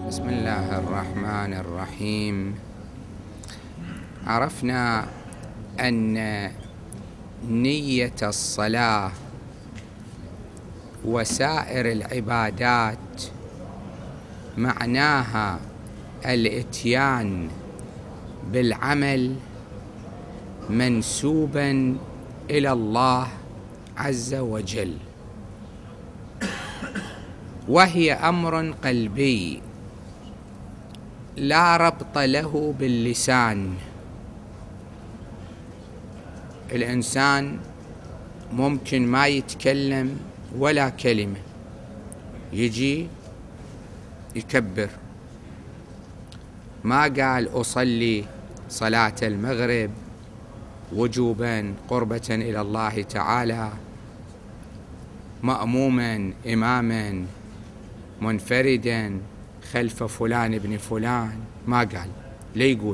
بسم الله الرحمن الرحيم. عرفنا أن نية الصلاة وسائر العبادات معناها الإتيان بالعمل منسوبا إلى الله عز وجل، وهي أمر قلبي لا ربط له باللسان. الإنسان ممكن ما يتكلم ولا كلمة، يجي يكبر، ما قال أصلي صلاة المغرب وجوبا قربة إلى الله تعالى مأموما إماما منفردا خلف فلان ابن فلان، ما قال. ليه يقول؟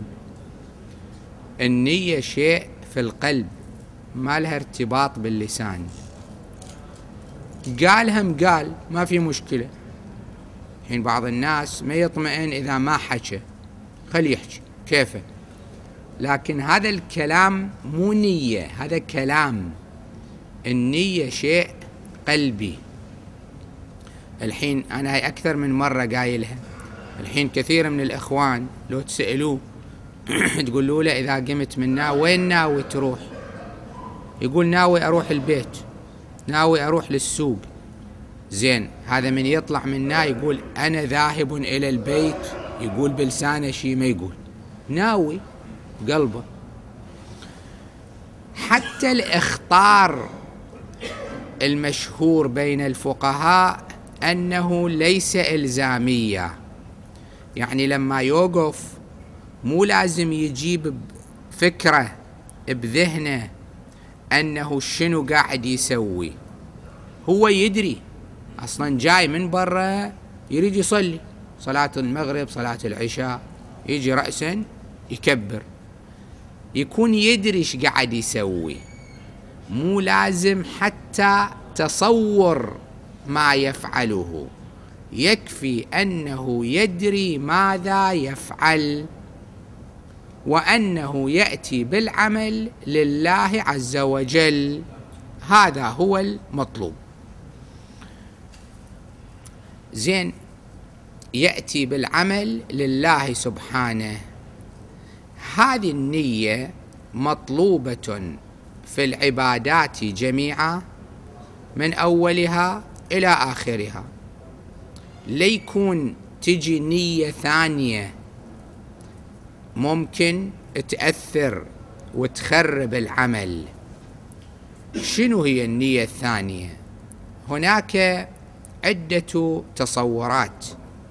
النية شيء في القلب ما لها ارتباط باللسان. قالهم قال ما في مشكلة. حين بعض الناس ما يطمئن إذا ما حكى، خليه يحكي كيفه، لكن هذا الكلام مو نية، هذا كلام. النية شيء قلبي. الحين أنا هاي أكثر من مرة قايلها. الحين كثير من الإخوان لو تسألوه تقولوا له إذا قمت منا وين ناوي تروح؟ يقول ناوي أروح البيت، ناوي أروح للسوق. زين، هذا من يطلع منا يقول أنا ذاهب إلى البيت، يقول بلسانه شيء ما يقول، ناوي بقلبه. حتى الإخطار المشهور بين الفقهاء أنه ليس إلزامية، يعني لما يوقف مو لازم يجيب فكرة بذهنه أنه شنو قاعد يسوي. هو يدري أصلا جاي من برا يريد يصلي صلاة المغرب صلاة العشاء، يجي رأسا يكبر، يكون يدري ايش قاعد يسوي. مو لازم حتى تصور ما يفعله، يكفي أنه يدري ماذا يفعل وأنه يأتي بالعمل لله عز وجل. هذا هو المطلوب. زين، يأتي بالعمل لله سبحانه. هذه النية مطلوبة في العبادات جميعا من أولها إلى آخرها. ليكون تجي نية ثانية ممكن تأثر وتخرب العمل. شنو هي النية الثانية؟ هناك عدة تصورات.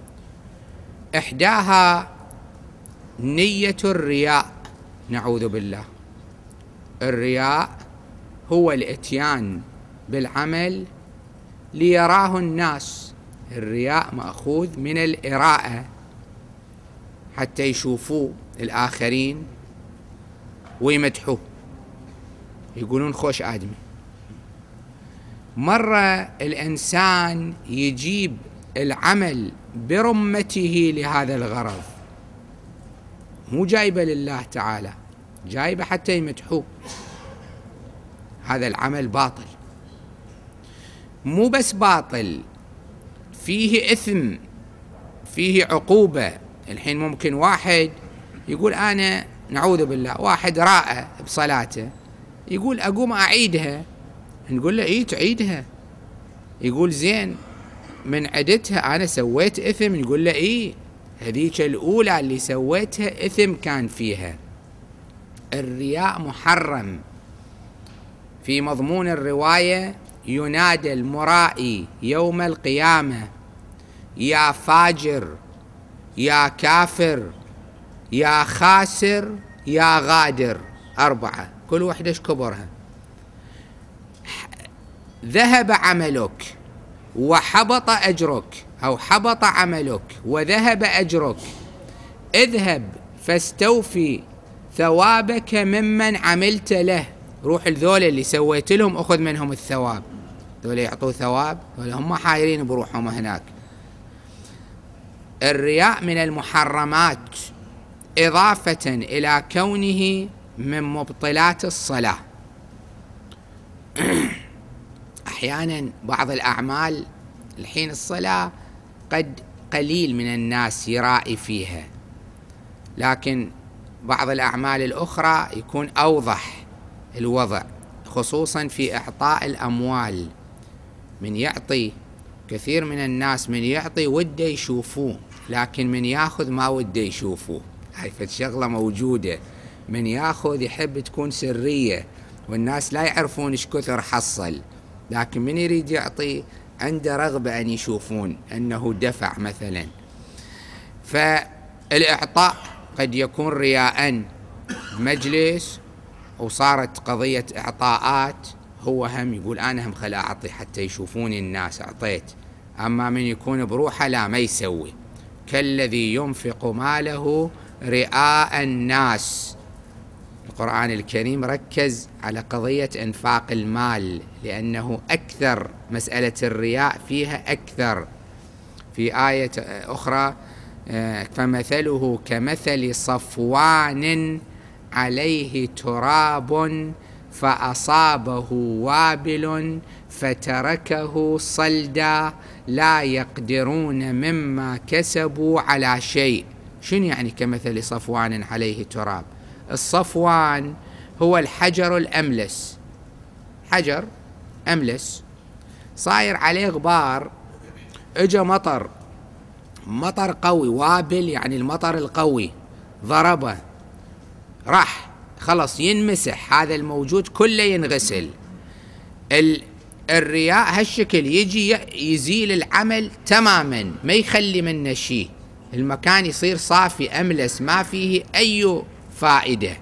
إحداها نية الرياء، نعوذ بالله. الرياء هو الإتيان بالعمل ليراه الناس. الرياء مأخوذ من الإراءة، حتى يشوفوه الآخرين ويمدحوه، يقولون خوش آدمي. مرة الإنسان يجيب العمل برمته لهذا الغرض، مو جايبه لله تعالى، جايبه حتى يمدحوه. هذا العمل باطل. مو بس باطل، فيه إثم، فيه عقوبة. الحين ممكن واحد يقول أنا نعوذ بالله، واحد راء بصلاته يقول أقوم أعيدها، نقول له إيه تعيدها؟ يقول زين من عدتها أنا سويت إثم، نقول له إيه هذيك الأولى اللي سويتها إثم كان فيها. الرياء محرم. في مضمون الرواية ينادى المرائي يوم القيامة يا فاجر يا كافر يا خاسر يا غادر، 4 كل وحدة ايش كبرها. ذهب عملك وحبط أجرك، أو حبط عملك وذهب أجرك، اذهب فاستوفي ثوابك ممن عملت له. روح الذول اللي سويت لهم أخذ منهم الثواب. ذول يعطوا ثواب، ذول هم حايرين بروحهم هناك. الرياء من المحرمات، إضافة إلى كونه من مبطلات الصلاة. أحيانا بعض الأعمال، الحين الصلاة قد قليل من الناس يرائي فيها، لكن بعض الأعمال الأخرى يكون أوضح الوضع، خصوصا في إعطاء الأموال. من يعطي، كثير من الناس من يعطي وده يشوفوه، لكن من ياخذ ما وده يشوفوه. هاي فالشغلة موجودة، من ياخذ يحب تكون سرية والناس لا يعرفون ايش كثر حصل، لكن من يريد يعطي عنده رغبة أن يشوفون أنه دفع مثلا. فالإعطاء قد يكون رياء مجلس وصارت قضية إعطاءات، هو هم يقول أنا هم خل أعطي حتى يشوفوني الناس أعطيت. أما من يكون بروحه لا، ما يسوي. كالذي ينفق ماله رئاء الناس. القرآن الكريم ركز على قضية إنفاق المال، لأنه أكثر مسألة الرياء فيها أكثر. في آية أخرى فمثله كمثل صفوان عليه تراب فأصابه وابل فتركه صلدا لا يقدرون مما كسبوا على شيء. شنو يعني كمثل صفوان عليه تراب؟ الصفوان هو الحجر الأملس، حجر أملس صاير عليه غبار، اجى مطر قوي، وابل يعني المطر القوي، ضربه راح خلص ينمسح، هذا الموجود كله ينغسل. الرياء هالشكل يجي يزيل العمل تماما، ما يخلي منه شيء، المكان يصير صافي أملس ما فيه أي فائدة.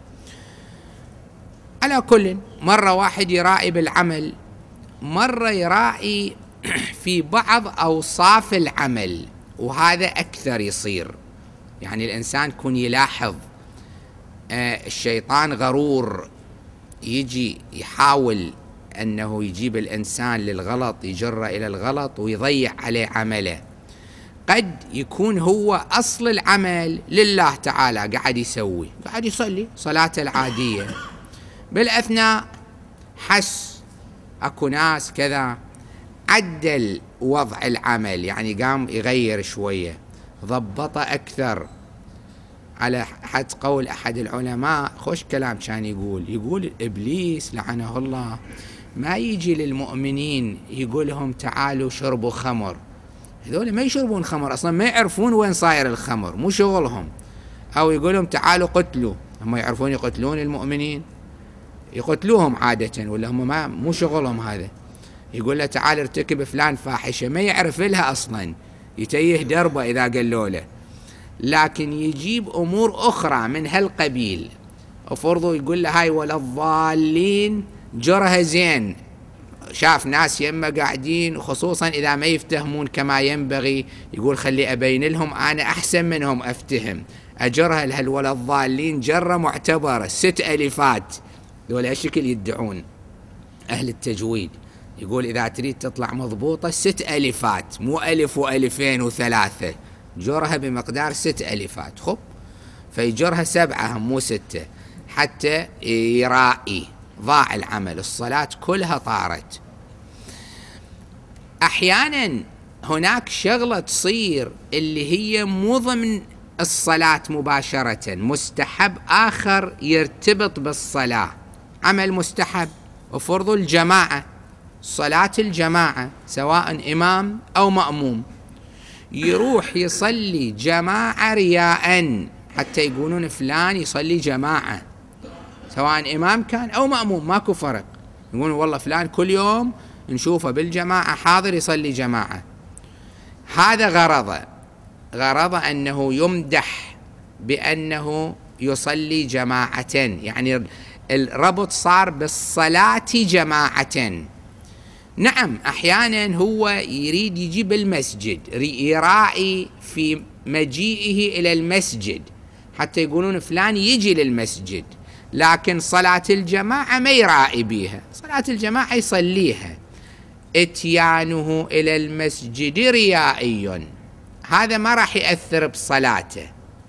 على كل، مرة واحد يرائي بالعمل، مرة يرائي في بعض أوصاف العمل، وهذا أكثر يصير. يعني الإنسان يكون يلاحظ الشيطان غرور، يجي يحاول أنه يجيب الإنسان للغلط، يجره إلى الغلط ويضيع عليه عمله. قد يكون هو أصل العمل لله تعالى، قاعد يسوي، قاعد يصلي صلاته العادية، بالأثناء حس أكو ناس كذا، عدل وضع العمل، يعني قام يغير شوية، ضبطه أكثر. على حد قول أحد العلماء، خوش كلام كان يقول إبليس لعنه الله ما يجي للمؤمنين يقول لهم تعالوا شربوا خمر، هذول ما يشربون خمر أصلا، ما يعرفون وين صاير الخمر، مو شغلهم. أو يقول لهم تعالوا قتلوا، هم يعرفون يقتلون المؤمنين؟ يقتلوهم عادة، ولا هم مو شغلهم هذا. يقول له تعال ارتكب فلان فاحشة، ما يعرف لها أصلا، يتيه دربه إذا قالوا له. لكن يجيب أمور أخرى من هالقبيل، وفرضوا يقول له هاي ولا الضالين جرها زين، شاف ناس يمه قاعدين، خصوصا إذا ما يفتهمون كما ينبغي، يقول خلي أبين لهم أنا أحسن منهم أفتهم، أجرها لهالولا الضالين جرة معتبرة 6 ألفات. دول هالشكل يدعون أهل التجويد، يقول إذا تريد تطلع مضبوطة 6 ألفات، مو 1000 و2000 و3، جرها بمقدار 6 ألفات. خب فيجرها 7 مو 6، حتى يرائي، ضاع العمل، الصلاة كلها طارت. أحيانا هناك شغلة تصير اللي هي مو ضمن الصلاة مباشرة، مستحب آخر يرتبط بالصلاة، عمل مستحب، وفرض الجماعة، صلاة الجماعة سواء إمام أو مأموم، يروح يصلي جماعة رياء، حتى يقولون فلان يصلي جماعة، سواء إمام كان أو مأموم ماكو فرق، يقولون والله فلان كل يوم نشوفه بالجماعة حاضر يصلي جماعة. هذا غرضه أنه يمدح بأنه يصلي جماعة، يعني الربط صار بالصلاة جماعة. نعم أحيانا هو يريد يجيب المسجد، يرائي في مجيئه إلى المسجد، حتى يقولون فلان يجي للمسجد، لكن صلاة الجماعة ما يرائي بيها، صلاة الجماعة يصليها. اتيانه إلى المسجد ريائي، هذا ما راح يأثر بصلاته.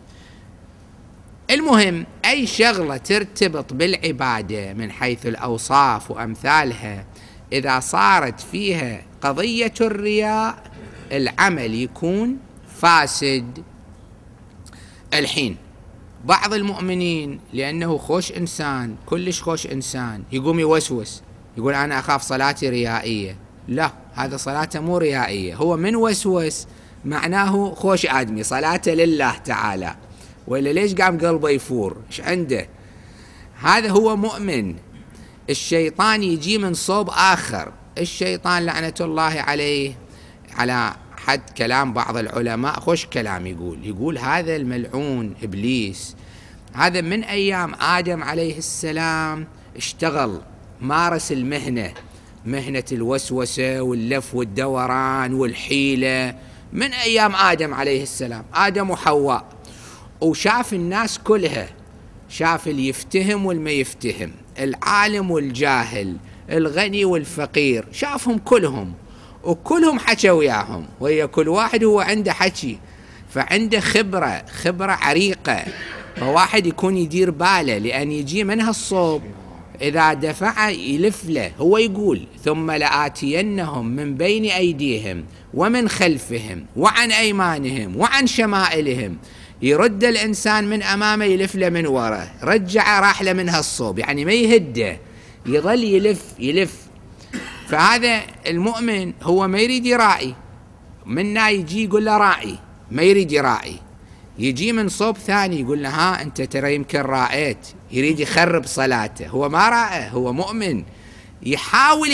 المهم أي شغلة ترتبط بالعبادة من حيث الأوصاف وأمثالها، إذا صارت فيها قضية الرياء العمل يكون فاسد. الحين بعض المؤمنين لأنه خوش إنسان، كلش خوش إنسان، يقوم يوسوس يقول أنا أخاف صلاتي ريائية. لا، هذا صلاته مو ريائية، هو من وسوس معناه خوش آدمي، صلاته لله تعالى، وإلا ليش قام قلبه يفور؟ إيش عنده؟ هذا هو مؤمن. الشيطان يجي من صوب آخر. الشيطان لعنة الله عليه، على حد كلام بعض العلماء خوش كلام، يقول هذا الملعون إبليس، هذا من أيام آدم عليه السلام اشتغل، مارس المهنة، مهنة الوسوسة واللف والدوران والحيلة من أيام آدم عليه السلام، آدم وحواء، وشاف الناس كلها، شاف اللي يفتهم والما يفتهم، العالم والجاهل، الغني والفقير، شافهم كلهم، وكلهم حكى وياهم، وهي كل واحد هو عنده حكي، فعنده خبرة عريقة، فواحد يكون يدير باله، لأن يجي منها الصوب إذا دفع يلف له. هو يقول ثم لآتينهم من بين أيديهم ومن خلفهم وعن أيمانهم وعن شمائلهم، يرد الإنسان من أمامه يلف له من وراء، رجع راح له منها الصوب، يعني ما يهده، يظل يلف. فهذا المؤمن هو ما يريد يراعي، منا يجي يقول له راعي، ما يريد يراعي، يجي من صوب ثاني يقول له ها أنت ترى يمكن رائت، يريد يخرب صلاته، هو ما رائه، هو مؤمن، يحاول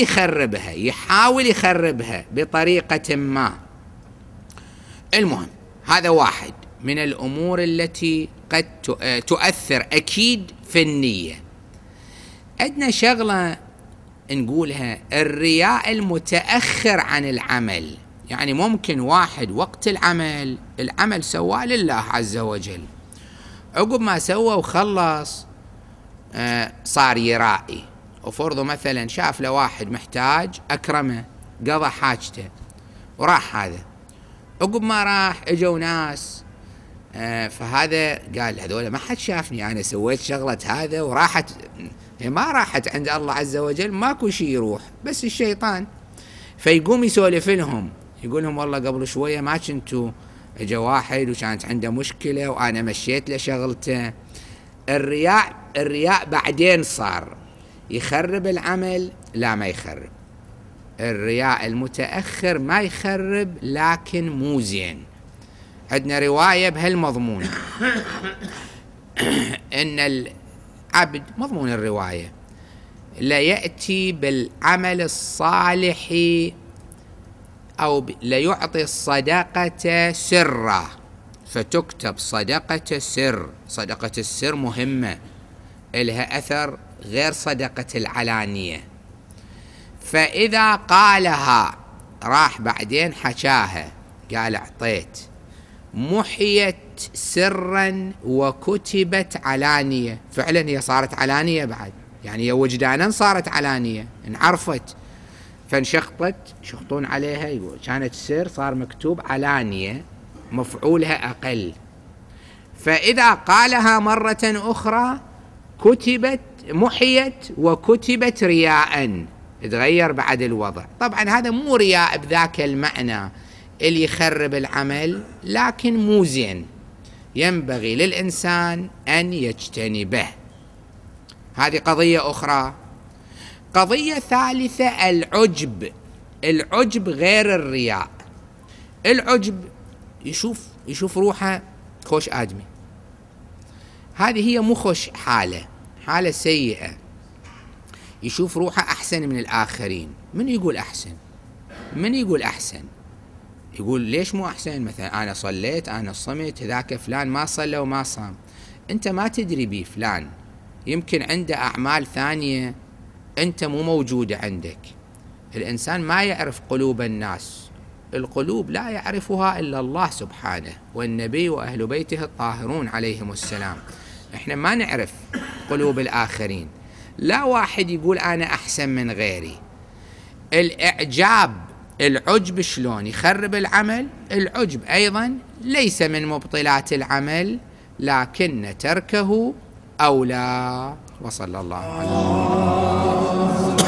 يخربها بطريقة ما. المهم هذا واحد من الأمور التي قد تؤثر أكيد في النية. عندنا شغلة نقولها، الرياء المتأخر عن العمل، يعني ممكن واحد وقت العمل سواه لله عز وجل، عقب ما سوى وخلص صار يرائي، وفرضه مثلا شاف له واحد محتاج أكرمه، قضى حاجته وراح، هذا عقب ما راح اجوا ناس، فهذا قال هذول ما حد شافني، أنا سويت شغلة هذا وراحت، ما راحت عند الله عز وجل، ماكو شيء يروح، بس الشيطان. فيقوم يسولف لهم، يقول لهم والله قبل شوية ما كنتوا، اجا واحد وكانت عنده مشكلة وأنا مشيت له شغلته. الرياء بعدين صار يخرب العمل، لا ما يخرب. الرياء المتأخر ما يخرب، لكن مو زين. عندنا رواية بهالمضمون إن العبد، مضمون الرواية، لا يأتي بالعمل الصالح أو لا يعطي الصدقة سرا فتكتب صدقة سر. صدقة السر مهمة، إلها أثر غير صدقة العلانية. فإذا قالها راح بعدين حكاها، قال أعطيت، محيت سرا وكتبت علانية، فعلا هي صارت علانية بعد، يعني هي وجدانا صارت علانية، انعرفت، فانشخطت، يشخطون عليها، يقول كانت سر صار مكتوب علانية، مفعولها أقل. فإذا قالها مرة أخرى كتبت، محيت وكتبت رياء، تغير بعد الوضع. طبعا هذا مو رياء بذاك المعنى اللي يخرب العمل، لكن مو زين، ينبغي للإنسان أن يجتنبه. هذه قضية أخرى. قضية ثالثة، العجب غير الرياء. العجب يشوف روحه خوش آدمي، هذه هي مو خوش، حالة سيئة، يشوف روحه أحسن من الآخرين. من يقول أحسن؟ يقول ليش مو أحسن؟ مثلا أنا صليت، أنا صمت، ذاك فلان ما صلى وما صام. أنت ما تدري بيه فلان، يمكن عنده أعمال ثانية أنت مو موجودة عندك. الإنسان ما يعرف قلوب الناس، القلوب لا يعرفها إلا الله سبحانه والنبي وأهل بيته الطاهرون عليهم السلام. إحنا ما نعرف قلوب الآخرين. لا واحد يقول أنا أحسن من غيري. الإعجاب العجب شلون يخرب العمل؟ العجب أيضا ليس من مبطلات العمل، لكن تركه أولى. وصلى الله عليه وسلم.